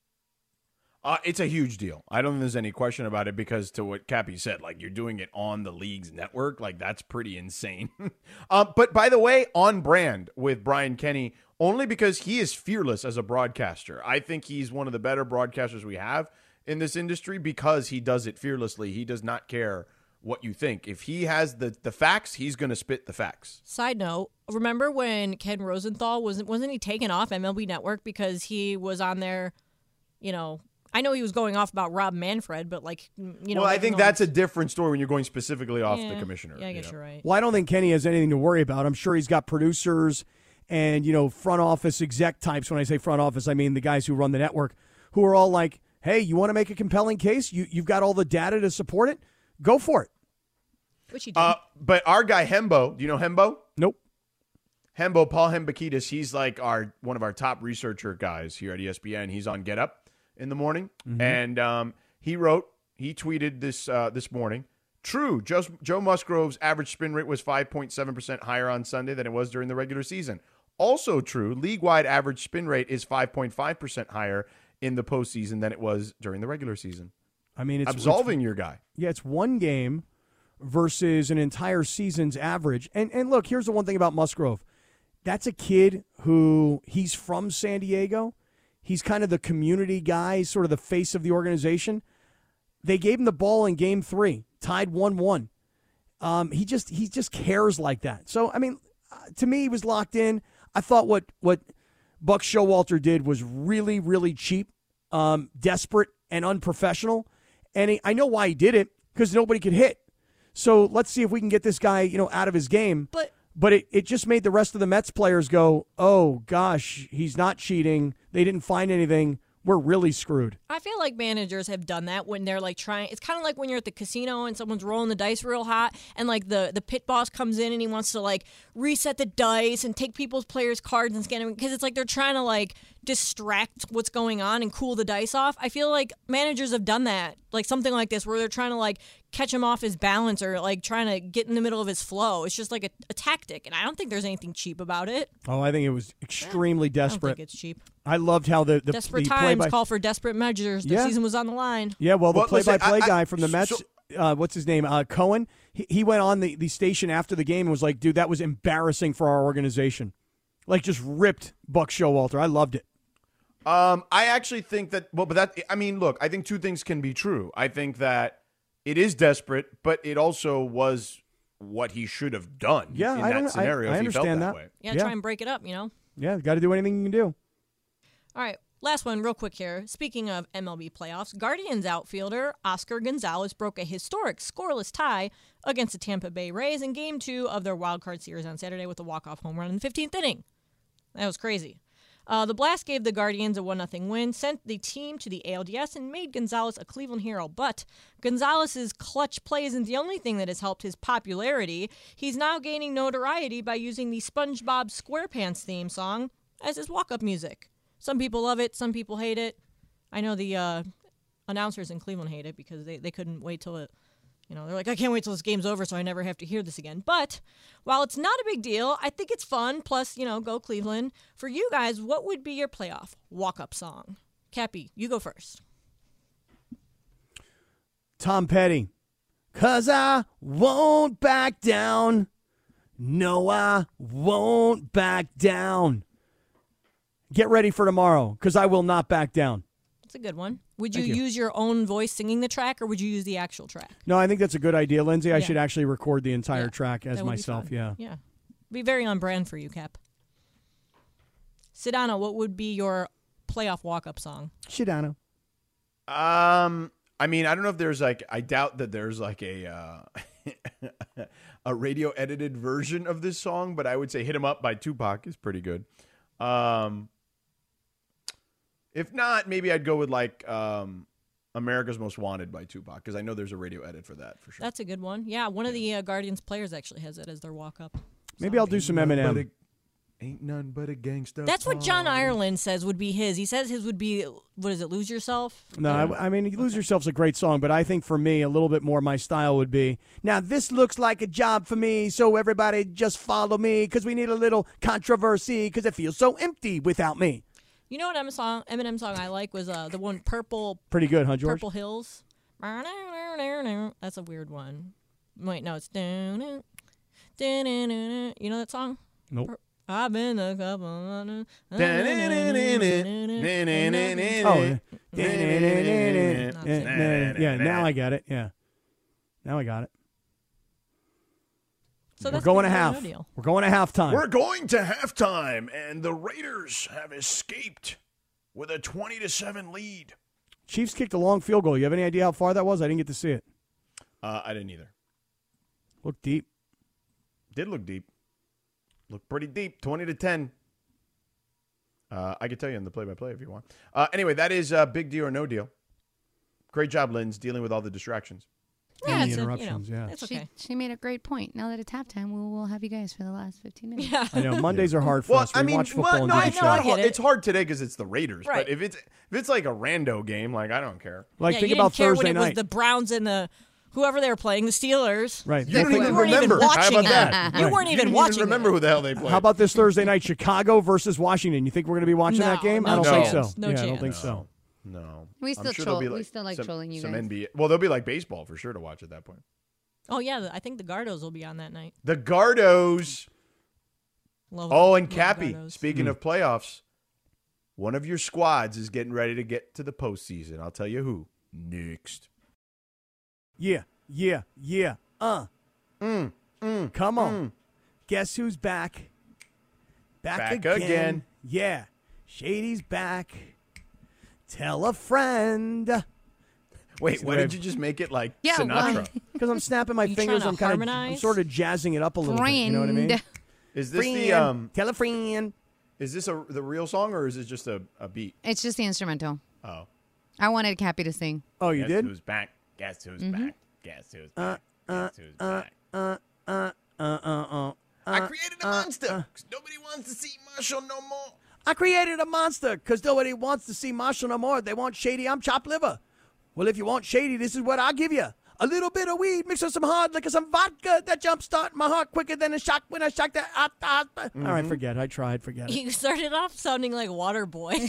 It's a huge deal. I don't think there's any question about it because to what Cappy said, like you're doing it on the league's network, like that's pretty insane. But by the way, on brand with Brian Kenny, only because he is fearless as a broadcaster. I think he's one of the better broadcasters we have in this industry because he does it fearlessly. He does not care what you think. If he has the facts, he's going to spit the facts. Side note, remember when Ken Rosenthal wasn't he taken off MLB Network because he was on there, I know he was going off about Rob Manfred, but Well, I think that's a different story when you're going specifically off the commissioner. Yeah, I guess you're right. Well, I don't think Kenny has anything to worry about. I'm sure he's got producers and, front office exec types. When I say front office, I mean the guys who run the network who are all like, hey, you want to make a compelling case? You've got all the data to support it? Go for it. Which he did. But our guy Hembo, do you know Hembo? Nope. Hembo, Paul Hembakidis, he's like one of our top researcher guys here at ESPN. He's on Get Up in the morning, and he tweeted this morning. True, Joe Musgrove's average spin rate was 5.7% higher on Sunday than it was during the regular season. Also true, league-wide average spin rate is 5.5% higher in the postseason than it was during the regular season. I mean, it's absolving your guy. Yeah, it's one game versus an entire season's average. And look, here's the one thing about Musgrove. That's a kid who he's from San Diego. He's kind of the community guy, sort of the face of the organization. They gave him the ball in Game 3, tied 1-1. He just cares like that. So, I mean, to me, he was locked in. I thought what Buck Showalter did was really, really cheap, desperate, and unprofessional. And I know why he did it, because nobody could hit. So let's see if we can get this guy, out of his game. But it just made the rest of the Mets players go, oh, gosh, he's not cheating. They didn't find anything. We're really screwed. I feel like managers have done that when they're trying. It's kind of like when you're at the casino and someone's rolling the dice real hot and the pit boss comes in and he wants to reset the dice and take people's players' cards and scan them because it's they're trying to distract what's going on and cool the dice off. I feel like managers have done that, something like this where they're trying to catch him off his balance or trying to get in the middle of his flow. It's just a tactic, and I don't think there's anything cheap about it. Oh, I think it was extremely desperate. I don't think it's cheap. I loved how the desperate times call for desperate measures. The season was on the line. Yeah, well, the play-by-play guy from the Mets, what's his name, Cohen, he went on the station after the game and was like, dude, that was embarrassing for our organization. Just ripped Buck Showalter. I loved it. I actually think that, look, I think two things can be true. I think that it is desperate, but it also was what he should have done in that scenario. I if he felt understand that. way. Yeah, try and break it up, Yeah, got to do anything you can do. All right, last one real quick here. Speaking of MLB playoffs, Guardians outfielder Oscar Gonzalez broke a historic scoreless tie against the Tampa Bay Rays in Game 2 of their wild card series on Saturday with a walk-off home run in the 15th inning. That was crazy. The blast gave the Guardians a 1-0 win, sent the team to the ALDS, and made Gonzalez a Cleveland hero. But Gonzalez's clutch play isn't the only thing that has helped his popularity. He's now gaining notoriety by using the SpongeBob SquarePants theme song as his walk-up music. Some people love it, some people hate it. I know the announcers in Cleveland hate it because they couldn't wait till it, they're like, I can't wait till this game's over so I never have to hear this again. But while it's not a big deal, I think it's fun. Plus, go Cleveland. For you guys, what would be your playoff walk-up song? Cappy, you go first. Tom Petty. 'Cause I won't back down. No, I won't back down. Get ready for tomorrow, because I will not back down. That's a good one. Would you use your own voice singing the track, or would you use the actual track? No, I think that's a good idea, Lindsay. I should actually record the entire track as myself. Yeah. Be very on brand for you, Cap. Sedano, what would be your playoff walk-up song? Sedano. I don't know if there's I doubt that there's a a radio edited version of this song, but I would say "Hit 'Em Up" by Tupac is pretty good. If not, maybe I'd go with America's Most Wanted by Tupac, because I know there's a radio edit for that for sure. That's a good one. Yeah, one of the Guardians players actually has it as their walk-up. Maybe I'll do some Eminem. Ain't none but a gangster. That's what John party. Ireland says would be his. He says his would be, what is it, Lose Yourself? No, I mean, Lose Yourself's a great song, but I think for me, a little bit more my style would be, now this looks like a job for me, so everybody just follow me, because we need a little controversy, because it feels so empty without me. You know what Eminem song I like was the one Purple Pretty good, huh, George? Purple Hills. That's a weird one. Wait, no, it's you know that song? Nope. I've been a couple. Oh, yeah, now I got it. Yeah. Now I got it. So We're going to half. We're going to halftime. We're going to halftime, and the Raiders have escaped with a 20-7 lead. Chiefs kicked a long field goal. You have any idea how far that was? I didn't get to see it. I didn't either. Looked deep. Did look deep. Looked pretty deep. 20-10. I could tell you in the play-by-play if you want. Anyway, that is Big Deal or No Deal. Great job, Linz, dealing with all the distractions. Yeah, And the it's interruptions, yeah. It's okay. She made a great point. Now that it's halftime, we'll have you guys for the last 15 minutes. Yeah. I know Mondays are hard for us. We watch football and do the it's show. not I get hard. it. It's hard today because it's the Raiders. Right. But if it's like a rando game, like I don't care. Like Yeah, think you about didn't care Thursday when it was night. the Browns and the whoever they were playing, the Steelers. Right. You don't even weren't even remember. How watching about that? it. You weren't even didn't watching remember it. who the hell they played. How about this Thursday night, Chicago versus Washington? You think we're going to be watching that game? No I don't chance. think so. No I don't chance. think so. No. We I'm still sure troll. there'll be We still like some, trolling you some guys. NBA. Well, there'll be like baseball for sure to watch at that point. Oh yeah, I think the Gardos will be on that night. The Gardos. Love Oh, and love the Cappy, Gardos. speaking of playoffs, one of your squads is getting ready to get to the postseason. I'll tell you who. Next. Yeah. Come on. Guess who's back? Back again. Yeah. Shady's back. Tell a friend. Wait, why did you just make it like Yeah, Sinatra? why? Because I'm snapping my You fingers. trying to I'm harmonize? sort of jazzing it up a little bit. You know what I mean? Friend. Is this Friend. Tell a friend. is this the real song or is this just a beat? It's just the instrumental. Oh. I wanted Cappy to sing. Oh, you Guess did? who's back? Guess who's back? Guess who's back? Guess who's back? I created a monster 'cause nobody wants to see Marshall no more. I created a monster because nobody wants to see Marshall no more. They want Shady. I'm chopped liver. Well, if you want Shady, this is what I'll give you. A little bit of weed mixed with some hard liquor, some vodka that jumpstart my heart quicker than a shock when I shock that. All right, forget. I tried. Forget it. You started off sounding like Waterboy.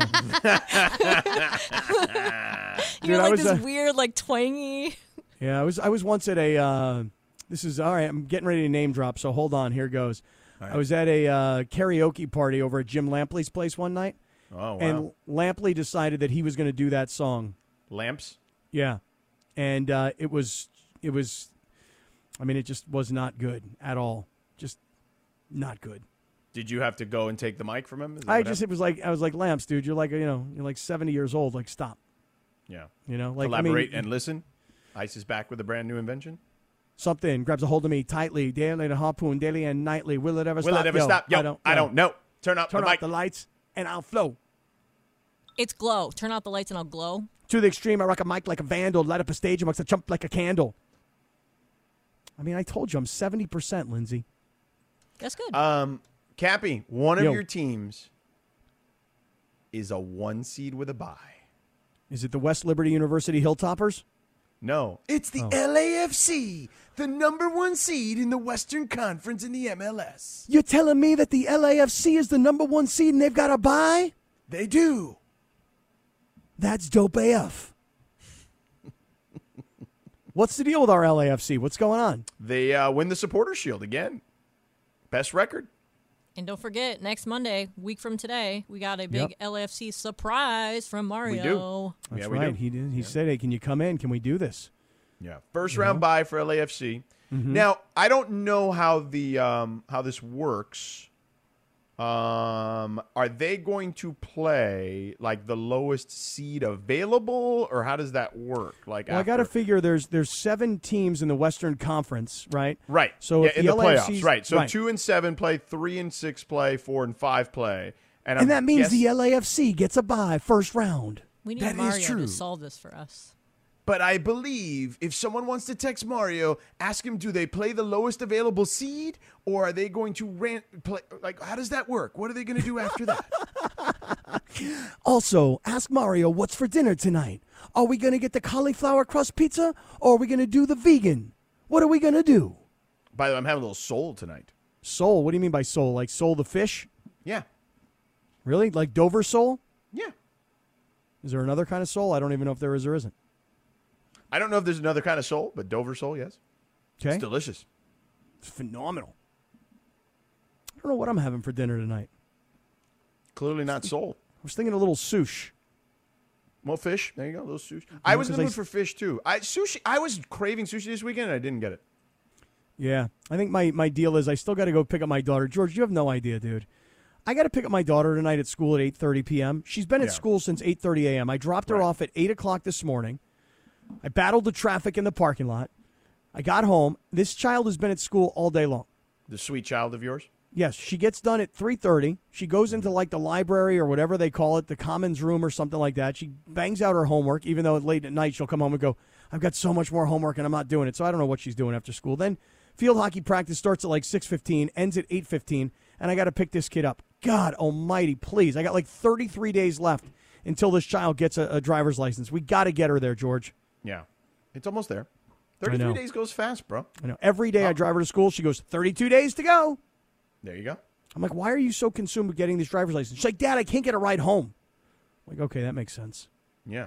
Dude, You're I like was, this weird, like twangy. Yeah, I was once at a. This is all right. I'm getting ready to name drop, so hold on. Here goes. Right. I was at a karaoke party over at Jim Lampley's place one night, Oh, wow. and Lampley decided that he was going to do that song. Lamps? Yeah, and it was. I mean, it just was not good at all. Just not good. Did you have to go and take the mic from him? Is that I what just. happened? It was like I was like Lamps, dude. You're like you're like 70 years old. Like stop. Yeah. Like Collaborate I mean, and listen. Ice is back with a brand new invention. something grabs a hold of me tightly, daily and a harpoon, daily and nightly. Will it ever Will stop? it ever stop? Yo, I don't know. Turn up Turn the off mic. the lights and I'll flow. It's glow. Turn out the lights and I'll glow. To the extreme, I rock a mic like a vandal, light up a stage amongst a chump like a candle. I mean, I told you I'm 70%, Lindsay. That's good. Cappy, one of Yo. your teams is a 1 seed with a bye. Is it the West Liberty University Hilltoppers? No. It's the LAFC, the number 1 seed in the Western Conference in the MLS. You're telling me that the LAFC is the number 1 seed and they've got a bye? They do. That's dope AF. What's the deal with our LAFC? What's going on? They win the Supporter Shield again. Best record. And don't forget, next Monday, week from today, we got a big LAFC surprise from Mario. That's Yeah, we right. do. He did. He said, "Hey, can you come in? Can we do this?" Yeah. First round bye for LAFC. Now, I don't know how the how this works. Are they going to play like the lowest seed available, or how does that work? Like, Well, I got to figure there's 7 teams in the Western Conference, right? right. So yeah, if in the LAFC's playoffs, right? So right. 2 and 7 play, 3 and 6 play, 4 and 5 play, and And that means the LAFC gets a bye first round. We need That is Mario true. to solve this for us. But I believe if someone wants to text Mario, ask him, do they play the lowest available seed, or are they going to play? Like, how does that work? What are they going to do after that? Also, ask Mario what's for dinner tonight. Are we going to get the cauliflower crust pizza, or are we going to do the vegan? What are we going to do? By the way, I'm having a little soul tonight. Soul? What do you mean by soul? Like soul the fish? Yeah. Really? Like Dover sole? Yeah. Is there another kind of soul? I don't even know if there is or isn't. I don't know if there's another kind of soul, but Dover sole, yes. Okay. It's delicious. It's phenomenal. I don't know what I'm having for dinner tonight. Clearly not soul. I was thinking a little sushi. Well, fish. There you go. A little sushi. I was in the 'cause mood for fish, too. I was craving sushi this weekend, and I didn't get it. Yeah. I think my deal is I still got to go pick up my daughter. George, you have no idea, dude. I got to pick up my daughter tonight at school at 8:30 p.m. She's been at school since 8:30 a.m. I dropped her off at 8 o'clock this morning. I battled the traffic in the parking lot. I got home. This child has been at school all day long. The sweet child of yours? Yes, she gets done at 3:30. She goes into like the library or whatever they call it, the commons room or something like that. She bangs out her homework, even though late at night she'll come home and go, I've got so much more homework and I'm not doing it. So I don't know what she's doing after school. Then field hockey practice starts at like 6:15, ends at 8:15, and I got to pick this kid up. God almighty, please. I got like 33 days left until this child gets a driver's license. We got to get her there, George. Yeah. It's almost there. 33 days goes fast, bro. I know. Every day I drive her to school, she goes, 32 days to go. There you go. I'm like, why are you so consumed with getting this driver's license? She's like, Dad, I can't get a ride home. I'm like, okay, that makes sense. Yeah.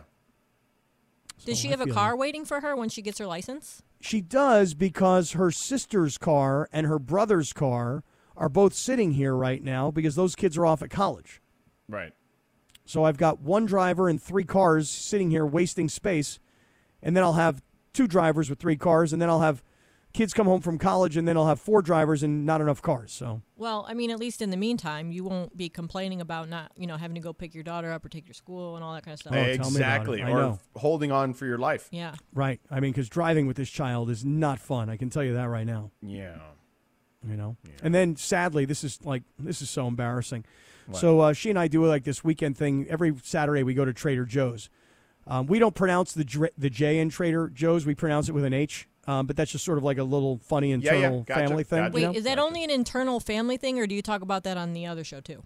Does she have a car waiting for her when she gets her license? She does, because her sister's car and her brother's car are both sitting here right now because those kids are off at college. Right. So I've got one driver and 3 cars sitting here wasting space, and then I'll have 2 drivers with 3 cars, and then I'll have kids come home from college, and then I'll have 4 drivers and not enough cars. So, well, I mean, at least in the meantime, you won't be complaining about not, having to go pick your daughter up or take your school and all that kind of stuff. Exactly. Or holding on for your life. Yeah. Right. I mean, because driving with this child is not fun. I can tell you that right now. Yeah. Yeah. And then sadly, this is so embarrassing. What? So she and I do like this weekend thing. Every Saturday we go to Trader Joe's. We don't pronounce the J in Trader Joe's. We pronounce it with an H. But that's just sort of like a little funny internal family thing. Wait, is that only an internal family thing, or do you talk about that on the other show too?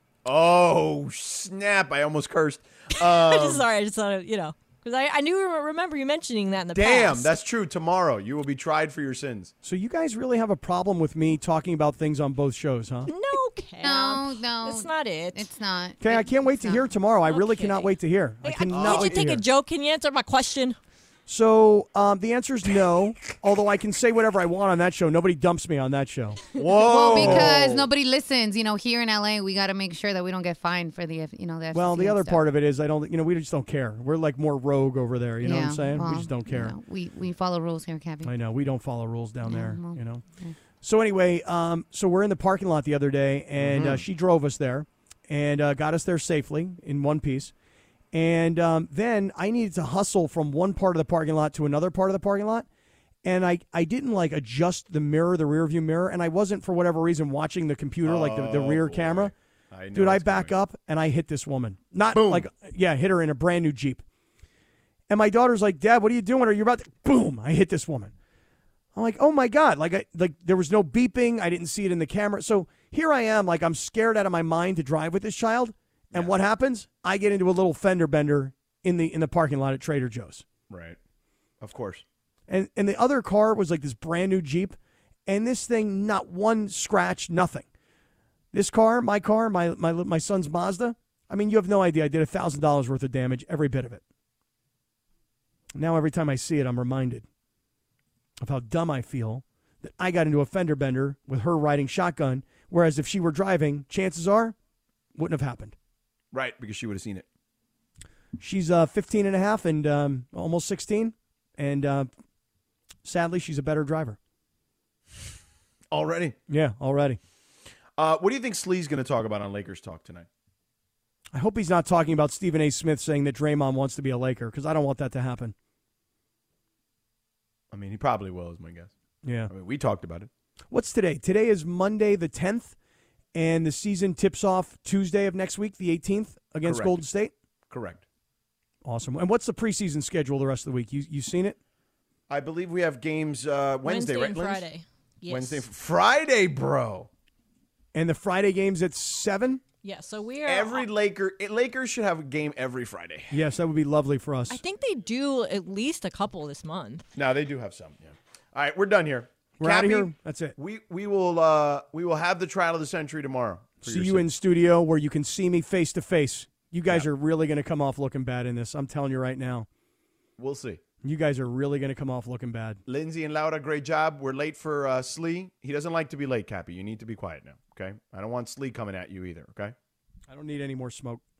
Oh, snap. I almost cursed. Sorry, I just thought, because I remember you mentioning that in the past. Damn, that's true. Tomorrow, you will be tried for your sins. So you guys really have a problem with me talking about things on both shows, huh? No, Cam. No. It's not it. It's not. Okay, I can't wait to hear tomorrow. I really cannot wait to hear. I cannot wait to hear. Did you take a joke? Can you answer my question? So the answer is no, although I can say whatever I want on that show. Nobody dumps me on that show. Whoa. Well, because nobody listens. Here in LA, we got to make sure that we don't get fined for the, the FCC. Well, the other stuff. part of it is we just don't care. We're like more rogue over there. You know what I'm saying? Well, we just don't care. We follow rules here, Cappy. I know. We don't follow rules down there, well, So anyway, so we're in the parking lot the other day, and she drove us there and got us there safely in one piece. And then I needed to hustle from one part of the parking lot to another part of the parking lot. And I didn't adjust the rear view mirror. And I wasn't, for whatever reason, watching the computer, the rear camera. Dude, I back up and I hit this woman. Not boom. Hit her in a brand new Jeep. And my daughter's like, Dad, what are you doing? Are you about to, boom, I hit this woman. I'm like, oh my God. There was no beeping. I didn't see it in the camera. So here I am, I'm scared out of my mind to drive with this child. And what happens? I get into a little fender bender in the parking lot at Trader Joe's. Right. Of course. And the other car was this brand new Jeep, and this thing, not one scratch, nothing. This car, my son's Mazda, I mean, you have no idea. I did $1,000 worth of damage, every bit of it. Now every time I see it, I'm reminded of how dumb I feel that I got into a fender bender with her riding shotgun, whereas if she were driving, chances are, wouldn't have happened. Right, because she would have seen it. She's 15 and a half and almost 16, and sadly, she's a better driver. Already? Yeah, already. What do you think Slee's going to talk about on Lakers Talk tonight? I hope he's not talking about Stephen A. Smith saying that Draymond wants to be a Laker, because I don't want that to happen. I mean, he probably will, is my guess. Yeah. I mean, we talked about it. What's today? Today is Monday the 10th. And the season tips off Tuesday of next week, the 18th, against Correct. Golden State? Correct. Awesome. And what's the preseason schedule the rest of the week? You seen it? I believe we have games Wednesday, right? and Linz? Friday. Yes. Wednesday, Friday, bro. And the Friday games at 7? Yeah, so we are. Every Lakers should have a game every Friday. Yes, that would be lovely for us. I think they do at least a couple this month. No, they do have some. Yeah. All right, we're done here. We're out of Cappy, here. That's it. We will have the trial of the century tomorrow. See you in studio where you can see me face to face. You guys are really going to come off looking bad in this. I'm telling you right now. We'll see. You guys are really going to come off looking bad. Lindsay and Laura, great job. We're late for Slee. He doesn't like to be late, Cappy. You need to be quiet now, okay? I don't want Slee coming at you either, okay? I don't need any more smoke.